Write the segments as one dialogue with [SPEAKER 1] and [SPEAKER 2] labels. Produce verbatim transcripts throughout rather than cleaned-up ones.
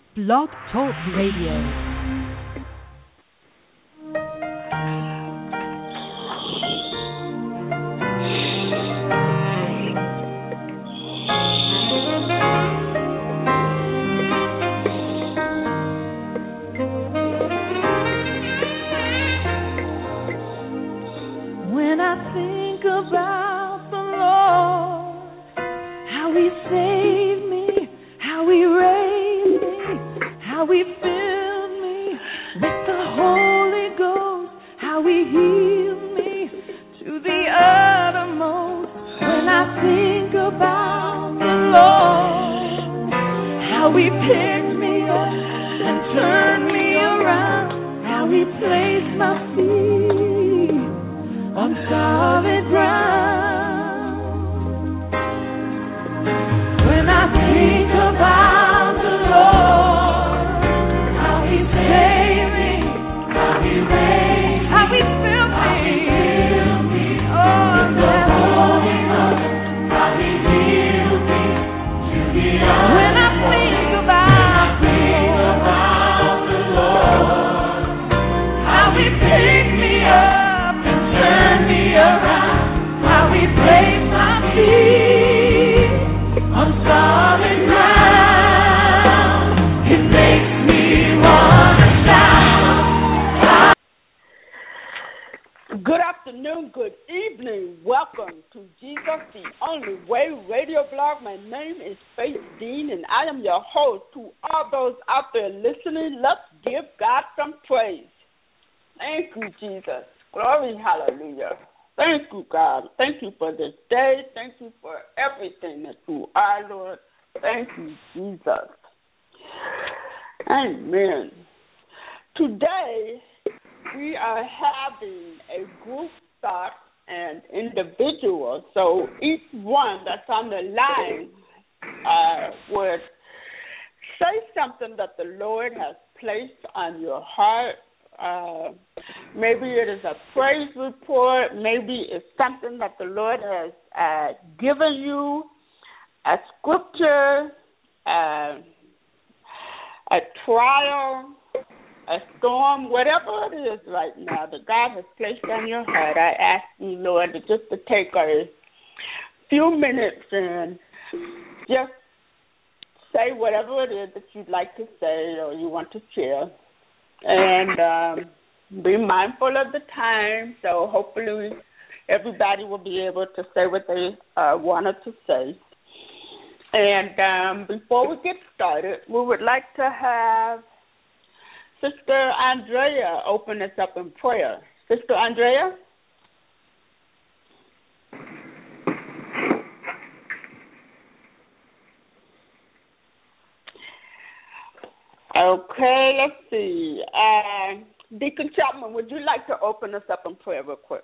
[SPEAKER 1] Blog Talk Radio.
[SPEAKER 2] Amen. Today, we are having a group thought and individual. So each one that's on the line uh, would say something that the Lord has placed on your heart. Uh, maybe it is a praise report. Maybe it's something that the Lord has uh, given you, a scripture, uh, a trial, a storm, whatever it is right now that God has placed on your heart. I ask you, Lord, to just to take a few minutes and just say whatever it is that you'd like to say or you want to share. And um, be mindful of the time, so hopefully everybody will be able to say what they uh, wanted to say. And um, before we get started, we would like to have Sister Andrea open us up in prayer. Sister Andrea? Okay, let's see. Uh, Deacon Chapman, would you like to open us up in prayer real quick?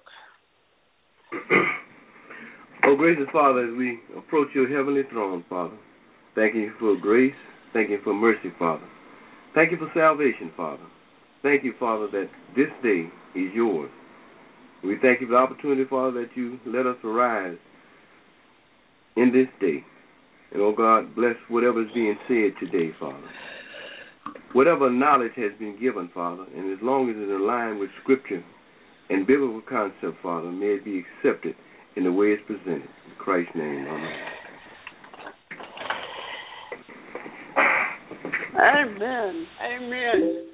[SPEAKER 3] Oh, gracious Father, as we approach your heavenly throne, Father, thank you for grace. Thank you for mercy, Father. Thank you for salvation, Father. Thank you, Father, that this day is yours. We thank you for the opportunity, Father, that you let us arise in this day. And, oh, God, bless whatever is being said today, Father. Whatever knowledge has been given, Father, and as long as it's in line with Scripture and biblical concept, Father, may it be accepted in the way it's presented. In Christ's name, amen.
[SPEAKER 2] Amen. Amen.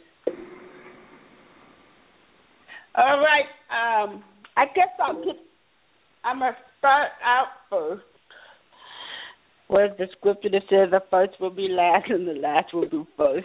[SPEAKER 2] All right. Um, I guess I'll get, I'm going to start out first. Where's the scripture that says the first will be last and the last will be first?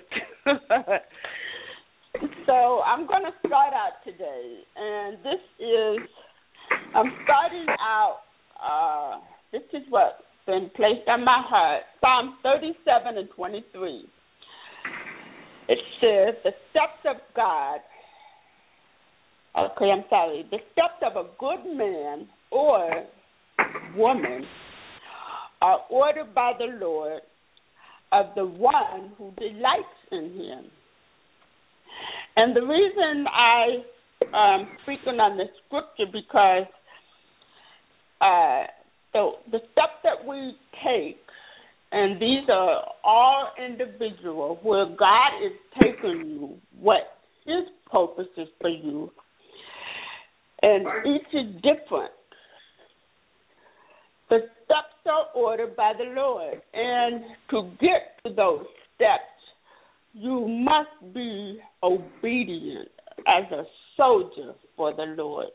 [SPEAKER 2] So I'm going to start out today. And this is, I'm starting out, uh, this is what's been placed on my heart. Psalm thirty-seven and twenty-three. It says, the steps of God, okay, I'm sorry, the steps of a good man or woman are ordered by the Lord of the one who delights in him. And the reason I am speaking on this scripture because uh, the, the steps that we take And these are all individuals where God is taking you, what His purpose is for you. And each is different. The steps are ordered by the Lord. And to get to those steps, you must be obedient as a soldier for the Lord.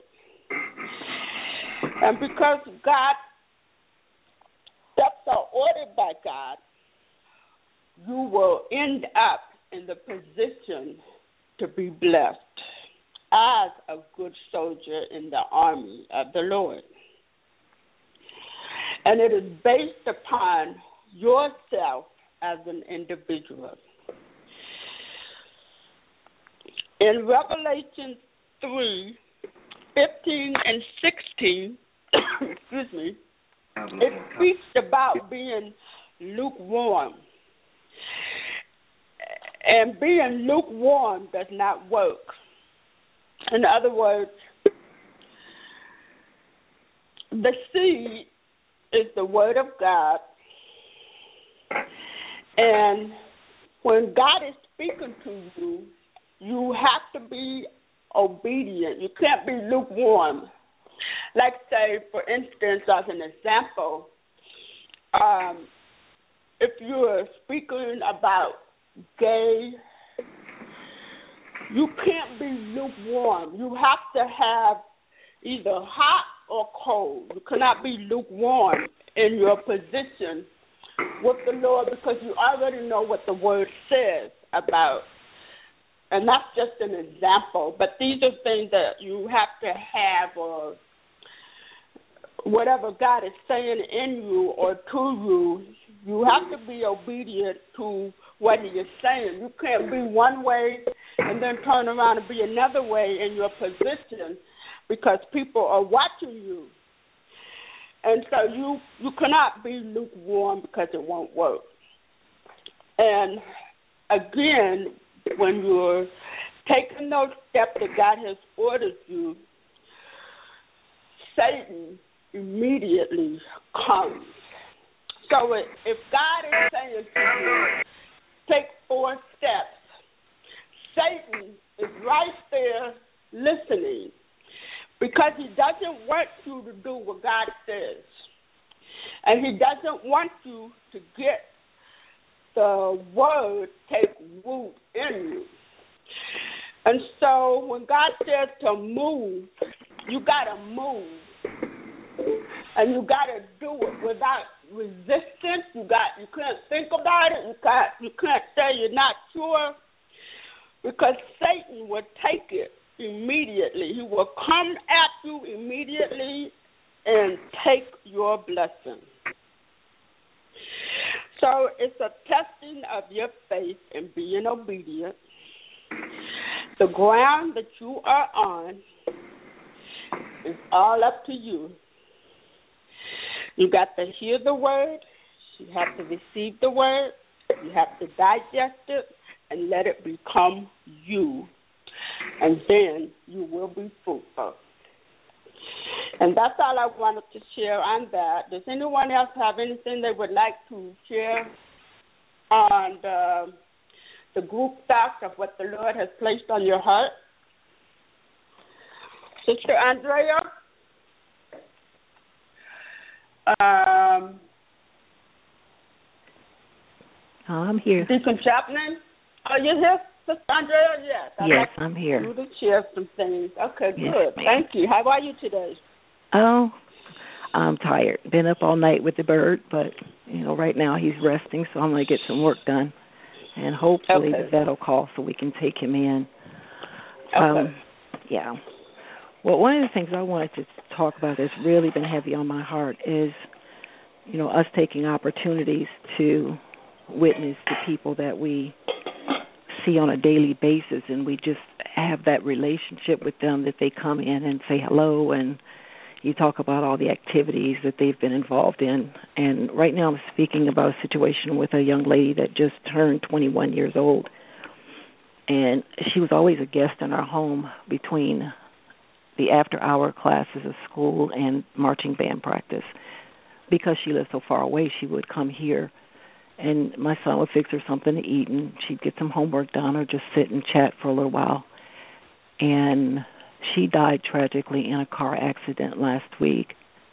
[SPEAKER 2] And because God steps are ordered by God, you will end up in the position to be blessed as a good soldier in the army of the Lord. And it is based upon yourself as an individual. In Revelation three, fifteen and sixteen, excuse me, it speaks about being lukewarm. And being lukewarm does not work. In other words, the seed is the word of God. And when God is speaking to you, you have to be obedient. You can't be lukewarm. Like, say, for instance, as an example, um, if you're speaking about gay, you can't be lukewarm. You have to have either hot or cold. You cannot be lukewarm in your position with the Lord because you already know what the Word says about. And that's just an example. But these are things that you have to have, or whatever God is saying in you or to you, you have to be obedient to what He is saying. You can't be one way and then turn around and be another way in your position because people are watching you. And so you, you cannot be lukewarm because it won't work. And again, when you're taking those steps that God has ordered you, Satan immediately comes. So if God is saying to you, take four steps, Satan is right there listening because he doesn't want you to do what God says. And he doesn't want you to get the word take root in you. And so when God says to move, you got to move. And you got to do it without resistance. You got you can't think about it. You got you can't say you're not sure, because Satan will take it immediately. He will come at you immediately and take your blessing. So it's a testing of your faith in being obedient. The ground that you are on is all up to you. You got to hear the word. You have to receive the word. You have to digest it and let it become you. And then you will be fruitful. And that's all I wanted to share on that. Does anyone else have anything they would like to share on the, the group thoughts of what the Lord has placed on your heart? Sister Andrea? Um,
[SPEAKER 1] oh, I'm here.
[SPEAKER 2] Deacon Chapman? Are you here, Sister Andrea? Yes. I'd
[SPEAKER 1] yes,
[SPEAKER 2] like
[SPEAKER 1] I'm here.
[SPEAKER 2] You to share some things. Okay,
[SPEAKER 1] yes,
[SPEAKER 2] good.
[SPEAKER 1] ma'am.
[SPEAKER 2] Thank you. How are you today?
[SPEAKER 1] Oh, I'm tired. Been up all night with the bird, but, you know, right now he's resting, so I'm going to get some work done. And hopefully
[SPEAKER 2] okay.
[SPEAKER 1] the vet will call so we can take him in.
[SPEAKER 2] Okay.
[SPEAKER 1] Um, yeah. Well, one of the things I wanted to talk about that's really been heavy on my heart is, you know, us taking opportunities to witness to people that we see on a daily basis, and we just have that relationship with them that they come in and say hello, and you talk about all the activities that they've been involved in. And right now I'm speaking about a situation with a young lady that just turned twenty-one years old, and she was always a guest in our home between the after-hour classes of school and marching band practice. Because she lived so far away, she would come here and my son would fix her something to eat, and she'd get some homework done or just sit and chat for a little while. And she died tragically in a car accident last week.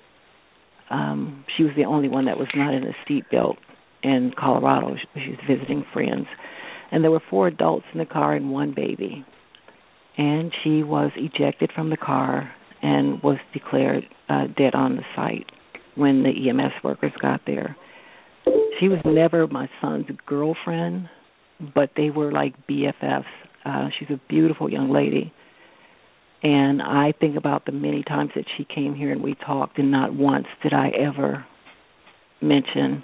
[SPEAKER 1] Um, she was the only one that was not in a seatbelt in Colorado. She was visiting friends. And there were four adults in the car and one baby. And she was ejected from the car and was declared uh, dead on the site when the E M S workers got there. She was never my son's girlfriend, but they were like B F Fs. Uh, she's a beautiful young lady. And I think about the many times that she came here and we talked, and not once did I ever mention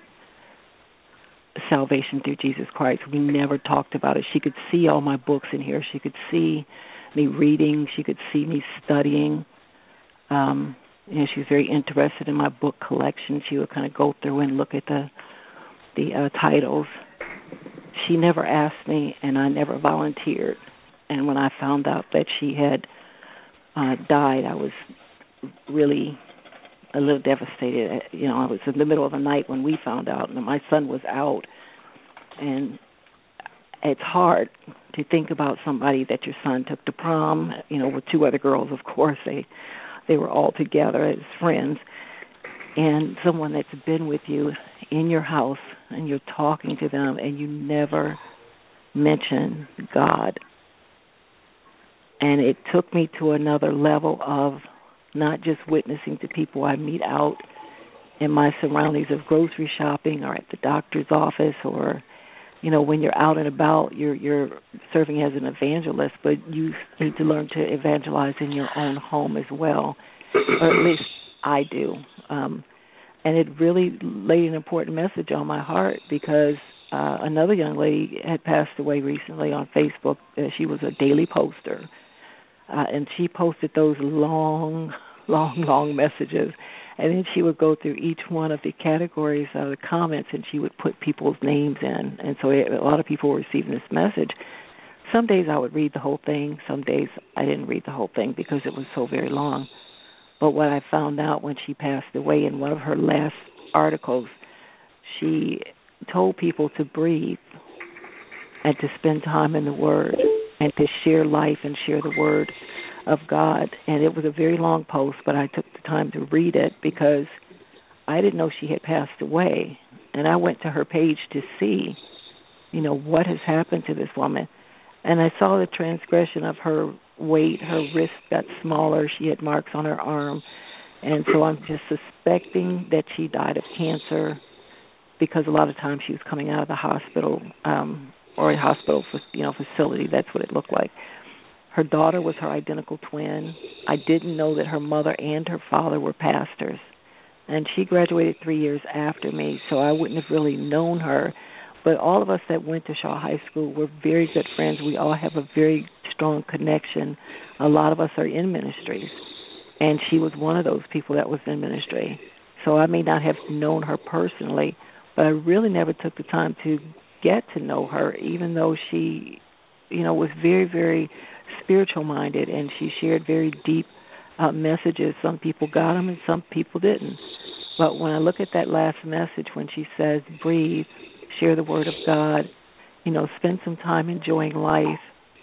[SPEAKER 1] salvation through Jesus Christ. We never talked about it. She could see all my books in here. She could see me reading. She could see me studying. Um, you know, she was very interested in my book collection. She would kind of go through and look at the the uh, titles. She never asked me, and I never volunteered. And when I found out that she had uh, died, I was really a little devastated. You know, I was in the middle of the night when we found out, and my son was out. And it's hard to think about somebody that your son took to prom, you know, with two other girls, of course. They they were all together as friends. And someone that's been with you in your house, and you're talking to them, and you never mention God. And it took me to another level of not just witnessing to people I meet out in my surroundings of grocery shopping or at the doctor's office, or, you know, when you're out and about, you're you're serving as an evangelist, but you need to learn to evangelize in your own home as well, or at least I do. Um, and it really laid an important message on my heart, because uh, another young lady had passed away recently on Facebook. Uh, she was a daily poster. Uh, and she posted those long, long, long messages. And then she would go through each one of the categories of the comments, and she would put people's names in. And so it, a lot of people were receiving this message. Some days I would read the whole thing. Some days I didn't read the whole thing because it was so very long. But what I found out when she passed away, in one of her last articles, she told people to breathe and to spend time in the Word, and to share life and share the Word of God. And it was a very long post, but I took the time to read it because I didn't know she had passed away. And I went to her page to see, you know, what has happened to this woman. And I saw the transgression of her weight. Her wrist got smaller. She had marks on her arm. And so I'm just suspecting that she died of cancer, because a lot of times she was coming out of the hospital, um, or a hospital, you know, facility. That's what it looked like. Her daughter was her identical twin. I didn't know that her mother and her father were pastors. And she graduated three years after me, so I wouldn't have really known her. But all of us that went to Shaw High School were very good friends. We all have a very strong connection. A lot of us are in ministries. And she was one of those people that was in ministry. So I may not have known her personally, but I really never took the time to get to know her, even though she, you know, was very, very spiritual-minded, and she shared very deep uh, messages. Some people got them and some people didn't. But when I look at that last message, when she says, breathe, share the Word of God, you know, spend some time enjoying life,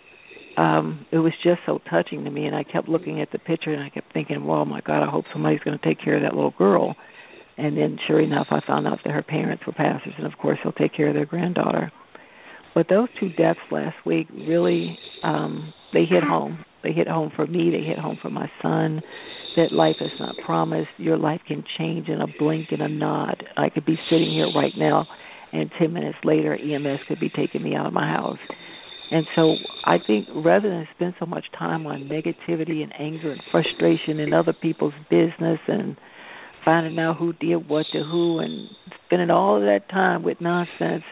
[SPEAKER 1] um, it was just so touching to me. And I kept looking at the picture, and I kept thinking, well, my God, I hope somebody's going to take care of that little girl. And then, sure enough, I found out that her parents were pastors, and, of course, they'll take care of their granddaughter. But those two deaths last week really, um, they hit home. They hit home for me. They hit home for my son, that life is not promised. Your life can change in a blink and a nod. I could be sitting here right now, and ten minutes later, E M S could be taking me out of my house. And so I think rather than spend so much time on negativity and anger and frustration in other people's business and finding out who did what to who and spending all of that time with nonsense,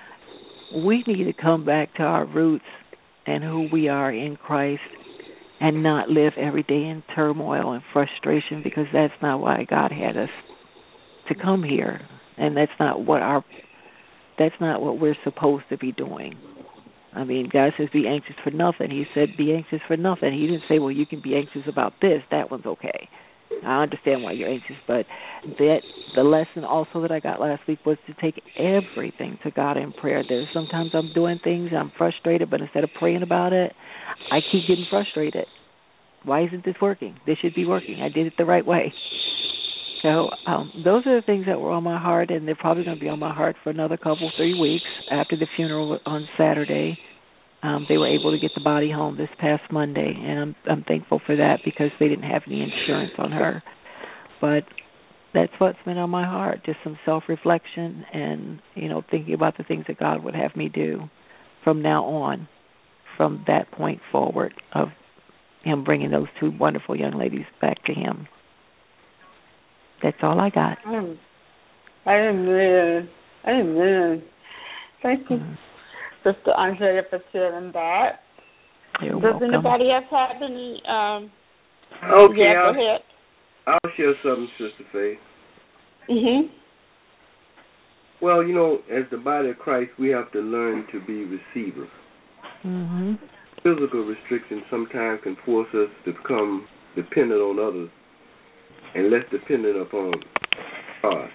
[SPEAKER 1] we need to come back to our roots and who we are in Christ, and not live every day in turmoil and frustration, because that's not why God had us to come here, and that's not what our that's not what we're supposed to be doing. I mean, God says be anxious for nothing. He said be anxious for nothing. He didn't say, well, you can be anxious about this. That one's okay. I understand why you're anxious, but that the lesson also that I got last week was to take everything to God in prayer. There's sometimes I'm doing things, I'm frustrated, but instead of praying about it, I keep getting frustrated. Why isn't this working? This should be working. I did it the right way. So um, those are the things that were on my heart, and they're probably going to be on my heart for another couple, three weeks after the funeral on Saturday. Um, they were able to get the body home this past Monday, and I'm, I'm thankful for that because they didn't have any insurance on her. But that's what's been on my heart, just some self-reflection and, you know, thinking about the things that God would have me do from now on, from that point forward of him bringing those two wonderful young ladies back to him. That's all I got.
[SPEAKER 2] Mm. Amen. Amen. Thank you, mm. Sister Andrea, for sharing that.
[SPEAKER 1] You're
[SPEAKER 2] Does
[SPEAKER 1] welcome.
[SPEAKER 2] anybody else have any? Um,
[SPEAKER 3] okay,
[SPEAKER 2] yeah,
[SPEAKER 3] I'll,
[SPEAKER 2] go ahead.
[SPEAKER 3] I'll share something, Sister Faith.
[SPEAKER 2] Mhm.
[SPEAKER 3] Well, you know, as the body of Christ, we have to learn to be receivers.
[SPEAKER 1] Mhm.
[SPEAKER 3] Physical restrictions sometimes can force us to become dependent on others and less dependent upon God.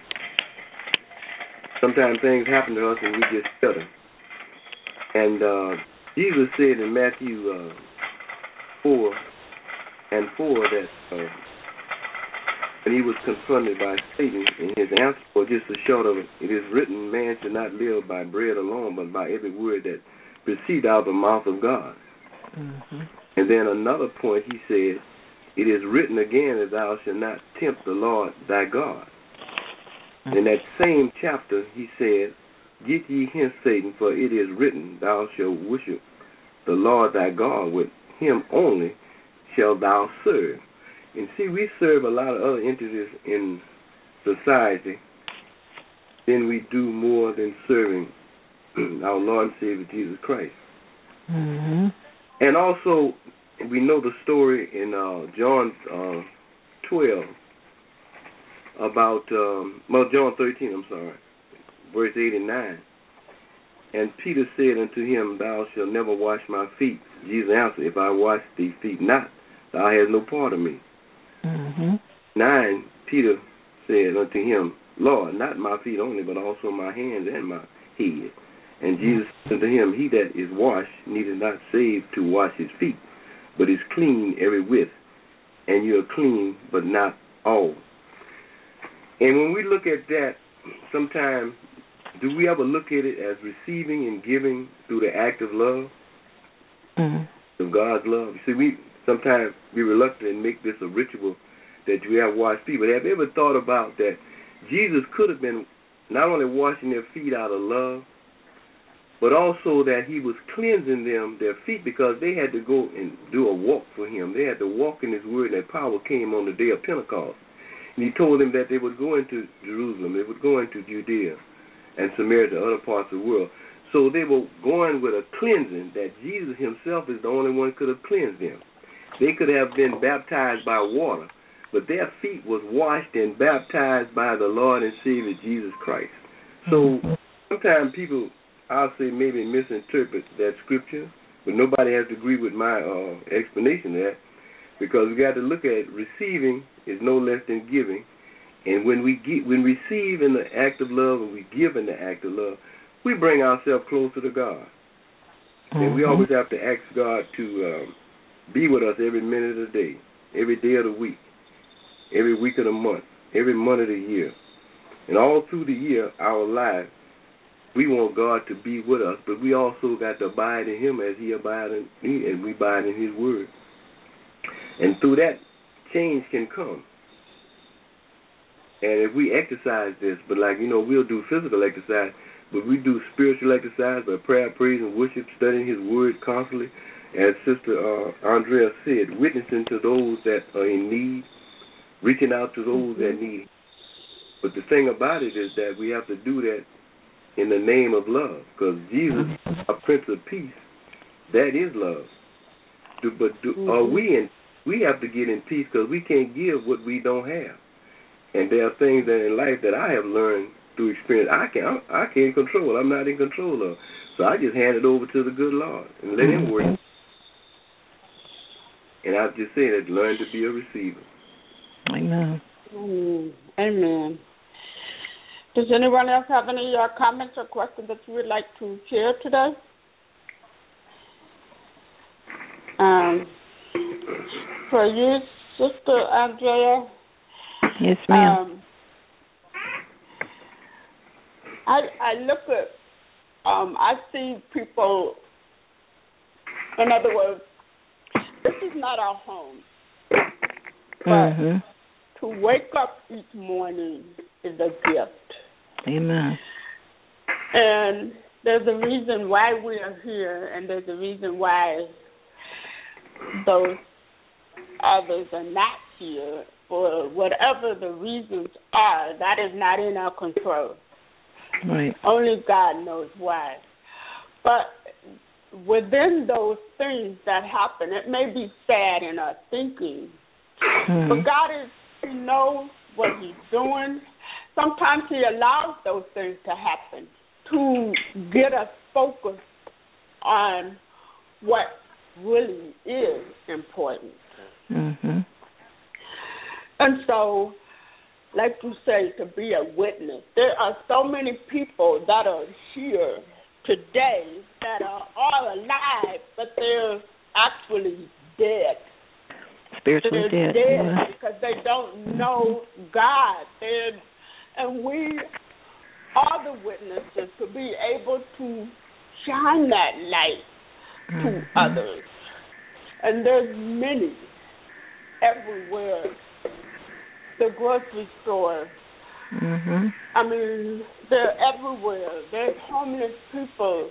[SPEAKER 3] Sometimes things happen to us and we get stutter. And uh, Jesus said in Matthew uh, four and four that uh, when he was confronted by Satan, and his answer was just a short of it, it is written, man should not live by bread alone, but by every word that proceeds out of the mouth of God.
[SPEAKER 1] Mm-hmm.
[SPEAKER 3] And then another point he said, it is written again that thou shalt not tempt the Lord thy God. Mm-hmm. In that same chapter he said, get ye hence, Satan, for it is written, thou shalt worship the Lord thy God, with him only shalt thou serve. And see, we serve a lot of other entities in society than we do more than serving our Lord and Savior Jesus Christ.
[SPEAKER 1] Mm-hmm.
[SPEAKER 3] And also, we know the story in uh, John uh, twelve about, um, well, John thirteen, I'm sorry, verse eight and nine. And Peter said unto him, thou shalt never wash my feet. Jesus answered, if I wash thee feet not, thou hast no part of me.
[SPEAKER 1] Mm-hmm.
[SPEAKER 3] nine, Peter said unto him, Lord, not my feet only, but also my hands and my head. And Jesus said unto him, he that is washed needeth not save to wash his feet, but is clean every whit. And you are clean, but not all. And when we look at that, sometimes, do we ever look at it as receiving and giving through the act of love, mm-hmm. of God's love? You see, we sometimes be reluctant and make this a ritual that you have washed feet. But have you ever thought about that Jesus could have been not only washing their feet out of love, but also that he was cleansing them, their feet, because they had to go and do a walk for him. They had to walk in his word, and that power came on the day of Pentecost. And he told them that they would go into Jerusalem, they would go into Judea and Samaria, to other parts of the world. So they were going with a cleansing that Jesus himself is the only one who could have cleansed them. They could have been baptized by water, but their feet was washed and baptized by the Lord and Savior Jesus Christ. So sometimes people, I'll say, maybe misinterpret that scripture, but nobody has to agree with my uh, explanation of that, because we got to look at receiving is no less than giving. And when we get, when we receive in the act of love and we give in the act of love, we bring ourselves closer to God. Mm-hmm. And we always have to ask God to um, be with us every minute of the day, every day of the week, every week of the month, every month of the year. And all through the year, our life, we want God to be with us, but we also got to abide in him as he abides in me, and we abide in his word. And through that, change can come. And if we exercise this, but like, you know, we'll do physical exercise, but we do spiritual exercise by prayer, praise, and worship, studying his word constantly. As Sister uh, Andrea said, witnessing to those that are in need, reaching out to those that need. But the thing about it is that we have to do that in the name of love, because Jesus, our Prince of Peace, that is love. Do, but do, mm-hmm. are we in? We have to get in peace, because we can't give what we don't have. And there are things that in life that I have learned through experience I can't I can't control. I'm not in control of. So I just hand it over to the good Lord and let him work. And I just say that learn to be a receiver.
[SPEAKER 1] Amen.
[SPEAKER 2] Amen. Amen. Does anyone else have any uh, comments or questions that you would like to share today? Um, for you, Sister Andrea.
[SPEAKER 1] Yes, ma'am.
[SPEAKER 2] Um, I I look at, um, I see people. In other words, this is not our home, but
[SPEAKER 1] mm-hmm.
[SPEAKER 2] to wake up each morning is a gift.
[SPEAKER 1] Amen.
[SPEAKER 2] And there's a reason why we are here, and there's a reason why those others are not here. For whatever the reasons are, that is not in our control.
[SPEAKER 1] Right.
[SPEAKER 2] Only God knows why. But within those things that happen, it may be sad in our thinking, mm-hmm. but God is, He knows what He's doing. Sometimes He allows those things to happen to get us focused on what really is important.
[SPEAKER 1] Mm-hmm.
[SPEAKER 2] And so, like you say, to be a witness, there are so many people that are here today that are all alive, but they're actually dead.
[SPEAKER 1] Spiritually
[SPEAKER 2] they're
[SPEAKER 1] dead.
[SPEAKER 2] dead
[SPEAKER 1] Yeah.
[SPEAKER 2] because they don't know God. They're, and we are the witnesses to be able to shine that light to mm-hmm. others. And there's many everywhere. The grocery store.
[SPEAKER 1] Mm-hmm.
[SPEAKER 2] I mean, they're everywhere. There's homeless people.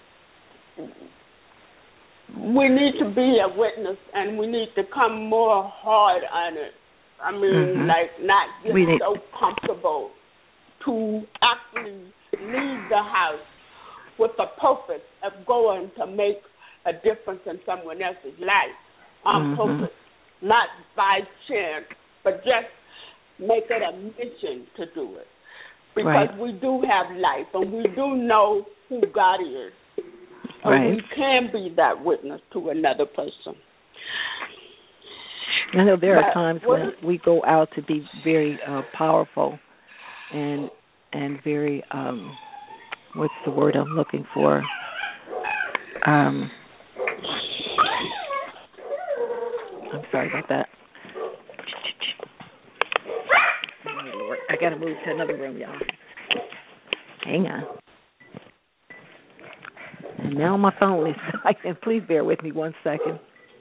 [SPEAKER 2] We need to be a witness, and we need to come more hard on it. I mean, mm-hmm. like not get
[SPEAKER 1] we
[SPEAKER 2] so comfortable to actually leave the house with the purpose of going to make a difference in someone else's life on mm-hmm. purpose, not by chance, but just make it a mission to do it. Because
[SPEAKER 1] right.
[SPEAKER 2] we do have life, and we do know who God is. And
[SPEAKER 1] right.
[SPEAKER 2] we can be that witness to another person.
[SPEAKER 1] I know there
[SPEAKER 2] but
[SPEAKER 1] are times when we go out to be very uh, powerful and and very, um, what's the word I'm looking for? Um, I'm sorry about that. I got to move to another room, y'all. Hang on. And now my phone is dying. Please bear with me one second.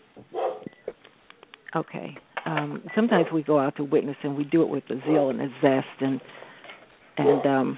[SPEAKER 1] Okay. Um, sometimes we go out to witness, and we do it with a zeal and a zest, and and um,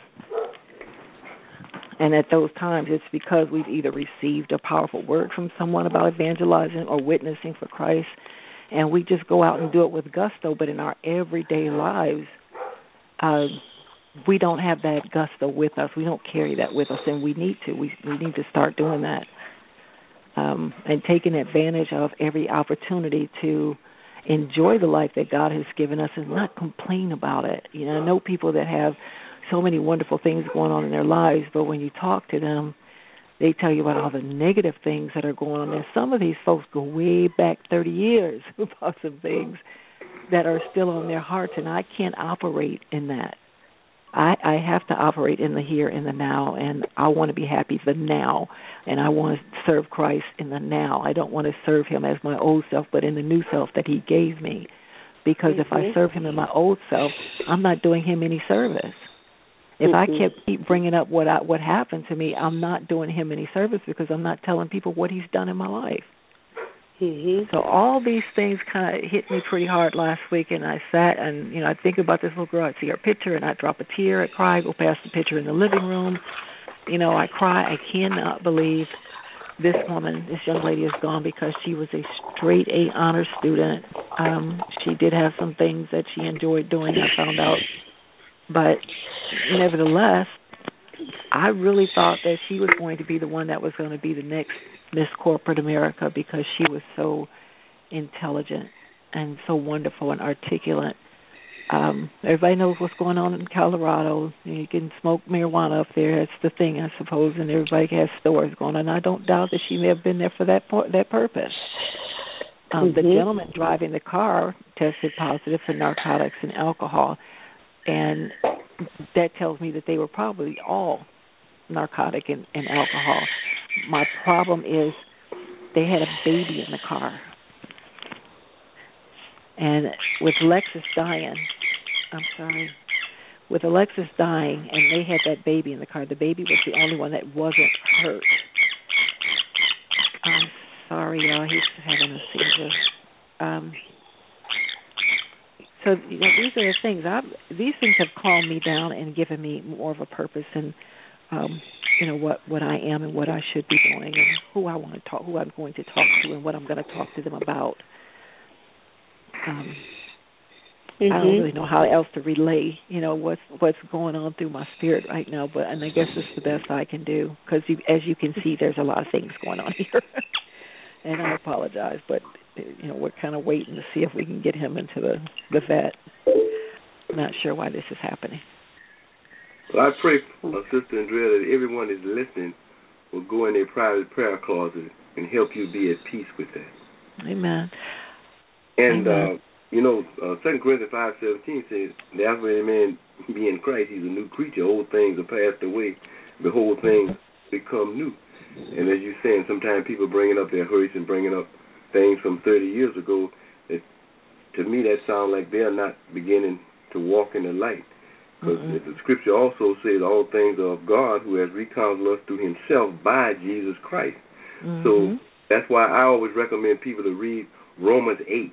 [SPEAKER 1] and at those times, it's because we've either received a powerful word from someone about evangelizing or witnessing for Christ, and we just go out and do it with gusto. But in our everyday lives, Uh, we don't have that gusto with us. We don't carry that with us, and we need to. We we need to start doing that um, and taking advantage of every opportunity to enjoy the life that God has given us and not complain about it. You know, I know people that have so many wonderful things going on in their lives, but when you talk to them, they tell you about all the negative things that are going on. And some of these folks go way back thirty years about some things that are still on their hearts, and I can't operate in that. I, I have to operate in the here and the now, and I want to be happy the now, and I want to serve Christ in the now. I don't want to serve Him as my old self, but in the new self that He gave me, because mm-hmm. if I serve Him in my old self, I'm not doing Him any service. If mm-hmm. I kept keep bringing up what I, what happened to me, I'm not doing Him any service because I'm not telling people what He's done in my life.
[SPEAKER 2] Mm-hmm.
[SPEAKER 1] So all these things kind of hit me pretty hard last week, and I sat and, you know, I think about this little girl. I'd see her picture, and I'd drop a tear. I'd cry, go past the picture in the living room. You know, I cry. I cannot believe this woman, this young lady is gone because she was a straight A honor student. Um, she did have some things that she enjoyed doing, I found out. But nevertheless, I really thought that she was going to be the one that was going to be the next Miss Corporate America because she was so intelligent and so wonderful and articulate. Um, everybody knows what's going on in Colorado. You can smoke marijuana up there. That's the thing, I suppose, and everybody has stores going on. I don't doubt that she may have been there for that that purpose. Um,
[SPEAKER 2] mm-hmm.
[SPEAKER 1] The gentleman driving the car tested positive for narcotics and alcohol, and that tells me that they were probably all narcotic and, and alcohol. My problem is they had a baby in the car. And with Alexis dying, I'm sorry, with Alexis dying and they had that baby in the car, the baby was the only one that wasn't hurt. I'm sorry, y'all, he's having a seizure. Um, so, you know, these are the things. I've, these things have calmed me down and given me more of a purpose and, um, you know, what, what I am and what I should be doing and who I want to talk, who I'm going to talk to and what I'm going to talk to them about. Um, mm-hmm. I don't really know how else to relay, you know, what's what's going on through my spirit right now. But and I guess it's the best I can do because, as you can see, there's a lot of things going on here. And I apologize, but you know, we're kind of waiting to see if we can get him into the the vet. I'm not sure why this is happening.
[SPEAKER 3] Well, I pray, uh, Sister Andrea, that everyone is listening will go in their private prayer closet and help you be at peace with that.
[SPEAKER 1] Amen.
[SPEAKER 3] And,
[SPEAKER 1] Amen.
[SPEAKER 3] uh, you know, uh, Second Corinthians five seventeen says, "That's when a man be in Christ, he's a new creature. Old things are passed away. Behold, things become new." And as you're saying, sometimes people bringing up their hurts and bringing up things from thirty years ago, that, to me, that sounds like they're not beginning to walk in the light. Because mm-hmm. the Scripture also says all things are of God who has reconciled us to himself by Jesus Christ. Mm-hmm. So that's why I always recommend people to read Romans eight.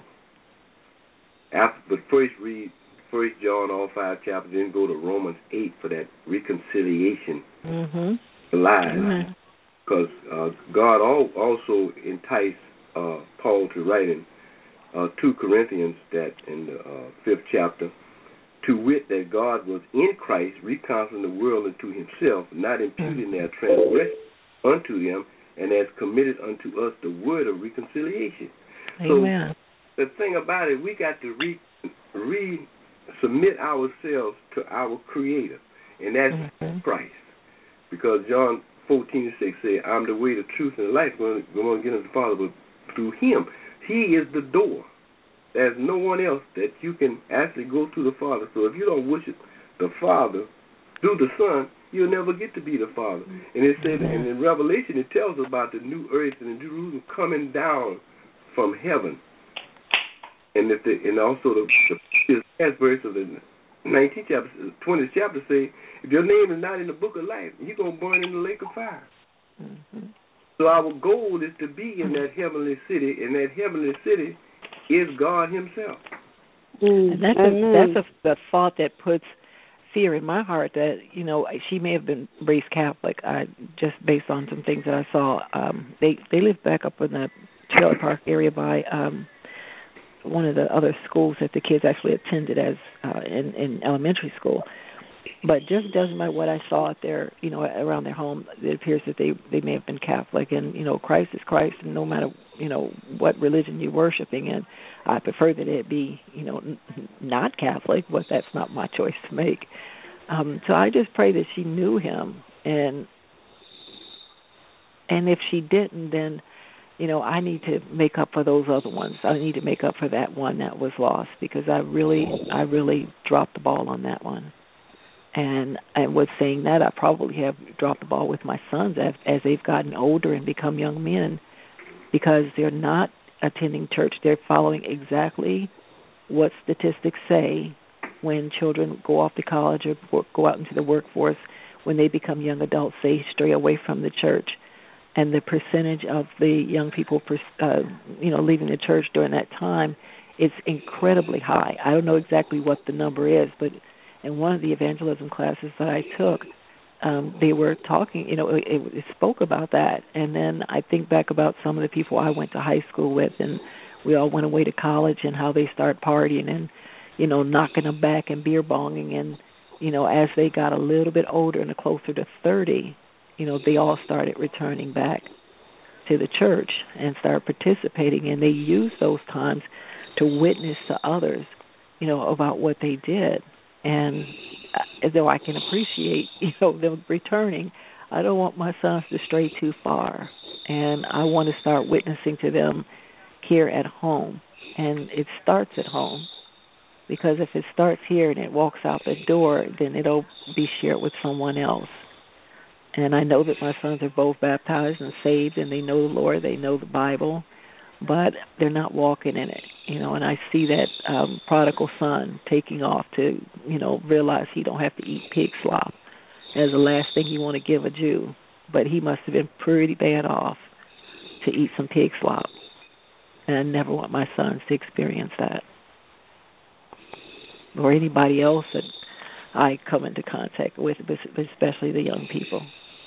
[SPEAKER 3] After, but first read First John, all five chapters, then go to Romans eight for that reconciliation
[SPEAKER 1] mm-hmm.
[SPEAKER 3] lies. Because uh, God al- also enticed uh, Paul to write in uh, two Corinthians, that in the uh, fifth chapter, to wit that God was in Christ reconciling the world unto himself, not imputing mm-hmm. their transgression unto them, and has committed unto us the word of reconciliation.
[SPEAKER 1] Amen.
[SPEAKER 3] So, the thing about it, we got to re, re submit ourselves to our Creator, and that's mm-hmm. Christ. Because John fourteen and six says, "I'm the way, the truth, and the life. We're going to get to the Father, but through Him. He is the door. There's no one else that you can actually go to the Father. So if you don't worship the Father through the Son, you'll never get to be the Father." And it says, and in Revelation, it tells us about the new earth and the Jerusalem coming down from heaven. And if the, and also the, the last verse of the nineteenth chapter, twentieth chapter say, if your name is not in the book of life, you're going to burn in the lake of fire. Mm-hmm. So our goal is to be in that heavenly city, and that heavenly city is God himself.
[SPEAKER 1] Mm-hmm. And that's a, that's a, a thought that puts fear in my heart that, you know, she may have been raised Catholic, I, just based on some things that I saw. Um, they, they lived back up in the trailer park area by um, one of the other schools that the kids actually attended as uh, in, in elementary school. But just doesn't matter what I saw out there, you know, around their home, it appears that they, they may have been Catholic. And, you know, Christ is Christ, and no matter, you know, what religion you're worshiping in, I prefer that it be, you know, n- not Catholic, but that's not my choice to make. Um, so I just pray that she knew him. And and if she didn't, then, you know, I need to make up for those other ones. I need to make up for that one that was lost, because I really, I really dropped the ball on that one. And and with saying that, I probably have dropped the ball with my sons as, as they've gotten older and become young men, because they're not attending church. They're following exactly what statistics say when children go off to college or work, go out into the workforce. When they become young adults, they stray away from the church. And the percentage of the young people, uh, you know, leaving the church during that time is incredibly high. I don't know exactly what the number is, but in one of the evangelism classes that I took, um, they were talking, you know, it, it spoke about that. And then I think back about some of the people I went to high school with, and we all went away to college, and how they start partying and, you know, knocking them back and beer bonging. And, you know, as they got a little bit older and closer to thirty, you know, they all started returning back to the church and started participating. And they used those times to witness to others, you know, about what they did. And though I can appreciate, you know, them returning, I don't want my sons to stray too far. And I want to start witnessing to them, care at home, and it starts at home. Because if it starts here and it walks out the door, then it'll be shared with someone else. And I know that my sons are both baptized and saved, and they know the Lord, they know the Bible, but they're not walking in it, you know. And I see that um, prodigal son taking off to, you know, realize he don't have to eat pig slop as the last thing you want to give a Jew. But he must have been pretty bad off to eat some pig slop. And I never want my sons to experience that, or anybody else that I come into contact with, especially the young people.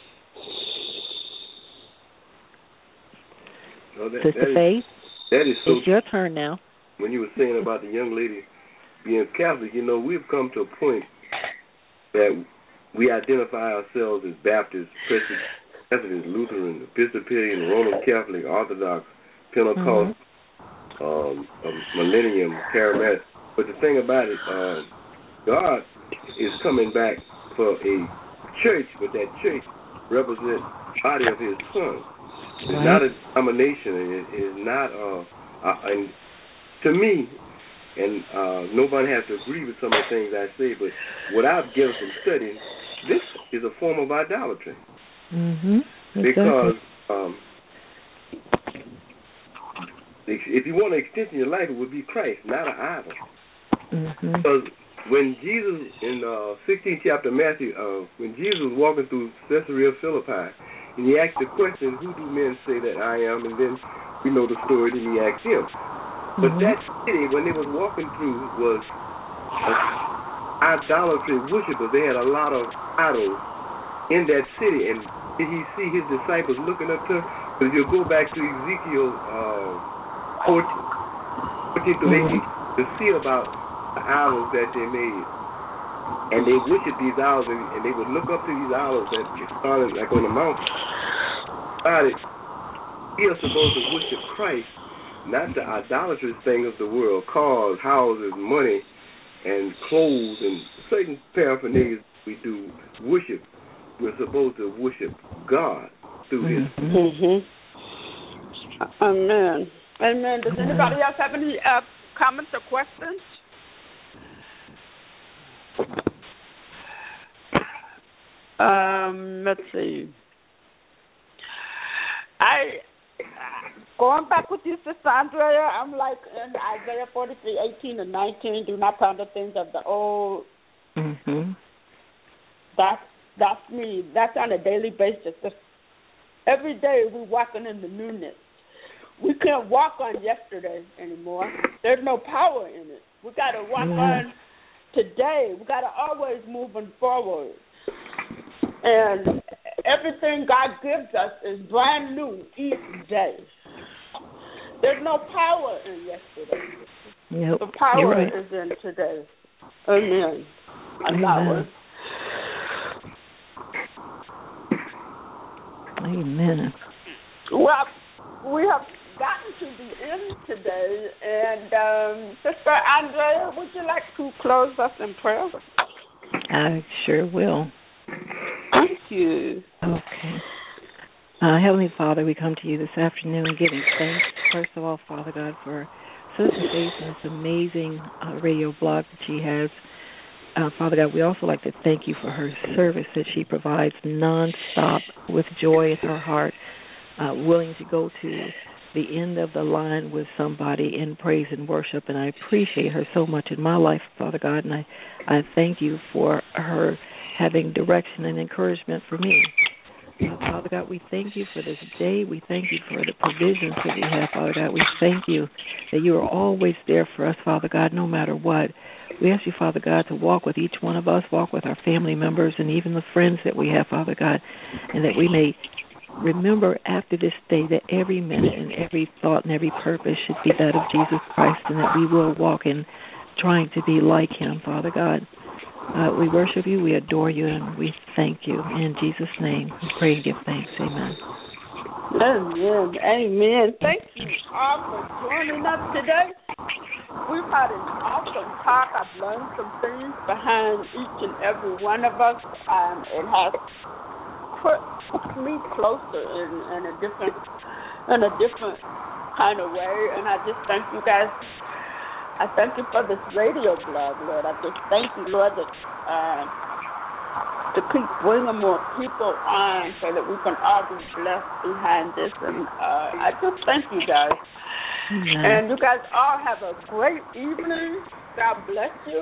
[SPEAKER 3] No, that,
[SPEAKER 1] Sister
[SPEAKER 3] that is,
[SPEAKER 1] Faith,
[SPEAKER 3] that is so
[SPEAKER 1] it's your turn now.
[SPEAKER 3] When you were saying about the young lady being Catholic, you know, we've come to a point that we identify ourselves as Baptist, Presbyterian, Lutheran, Episcopalian, Roman Catholic, Orthodox, Pentecostal, mm-hmm. um, Millennium, Charismatic. But the thing about it, uh, God is coming back for a church, but that church represents the body of His Son. It's right. Not a denomination. It is not, uh, uh, and to me, and uh, nobody has to agree with some of the things I say, but what I've given from studying, this is a form of idolatry.
[SPEAKER 1] Mm-hmm. Exactly.
[SPEAKER 3] Because um, if you want an extension of your life, it would be Christ, not an idol.
[SPEAKER 1] Mm-hmm.
[SPEAKER 3] Because when Jesus, in uh, sixteenth chapter of Matthew, uh, when Jesus was walking through Caesarea Philippi, and he asked the question, who do men say that I am? And then we know the story that he asked him. Mm-hmm. But that city, when they was walking through, was idolatry worshipers. They had a lot of idols in that city. And did he see his disciples looking up to him? Because you'll go back to Ezekiel uh, fourteen, fourteen to eighteen to see about the idols that they made. And they worship these idols, and, and they would look up to these idols that started like on the mountain. God, we are supposed to worship Christ, not the idolatrous thing of the world, cars, houses, money, and clothes, and certain paraphernalia we do worship. We're supposed to worship God through His.
[SPEAKER 2] Mm-hmm. Amen. Amen. Does anybody else have any uh, comments or questions? Um, let's see. I going back with you, Sister Andrea. I'm like in Isaiah forty-three, eighteen and nineteen. Do not ponder things of the old.
[SPEAKER 1] Mm-hmm.
[SPEAKER 2] That's that's me. That's on a daily basis. Every day we're walking in the newness. We can't walk on yesterday anymore. There's no power in it. We got to walk mm-hmm. on today. We got to always moving forward. And everything God gives us is brand new each day. There's no power in yesterday.
[SPEAKER 1] Yep.
[SPEAKER 2] The power
[SPEAKER 1] right.
[SPEAKER 2] is in today. Amen.
[SPEAKER 1] Amen. Amen.
[SPEAKER 2] Well, we have gotten to the end today, and um, Sister Andrea, would you like to close us in prayer?
[SPEAKER 1] I sure will.
[SPEAKER 2] Thank you.
[SPEAKER 1] Okay. Uh, Heavenly Father, we come to you this afternoon giving thanks, first of all, Father God, for Sister Faith and this amazing uh, radio blog that she has. Uh, Father God, we also like to thank you for her service that she provides nonstop with joy in her heart, uh, willing to go to the end of the line with somebody in praise and worship. And I appreciate her so much in my life, Father God, and I, I thank you for her having direction and encouragement for me. Uh, Father God, we thank you for this day. We thank you for the provisions that we have, Father God. We thank you that you are always there for us, Father God, no matter what. We ask you, Father God, to walk with each one of us, walk with our family members and even the friends that we have, Father God, and that we may remember after this day that every minute and every thought and every purpose should be that of Jesus Christ, and that we will walk in trying to be like him, Father God. Uh, we worship you, we adore you, and we thank you. In Jesus' name, we pray and give thanks. Amen.
[SPEAKER 2] Amen. Amen. Thank you all for joining us today. We've had an awesome talk. I've learned some things behind each and every one of us. Um, it has put me closer in, in a different, in a different kind of way. And I just thank you guys. I thank you for this radio blog, Lord. I just thank you, Lord, that uh, to keep bringing more people on so that we can all be blessed behind this. And uh, I just thank you guys. Mm-hmm. And you guys all have a great evening. God bless you.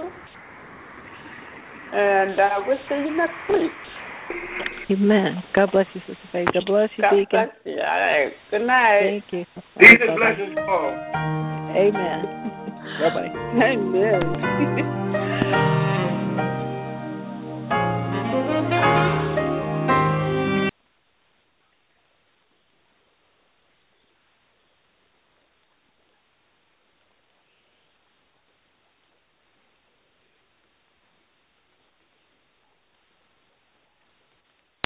[SPEAKER 2] And uh, we'll see you next week.
[SPEAKER 1] Amen. God bless you, Sister Faith. God bless you,
[SPEAKER 2] God
[SPEAKER 1] Deacon.
[SPEAKER 2] God bless you. All right. Good night.
[SPEAKER 1] Thank you.
[SPEAKER 3] Peace and blessings, Paul.
[SPEAKER 1] Amen. Bye-bye.
[SPEAKER 2] Amen.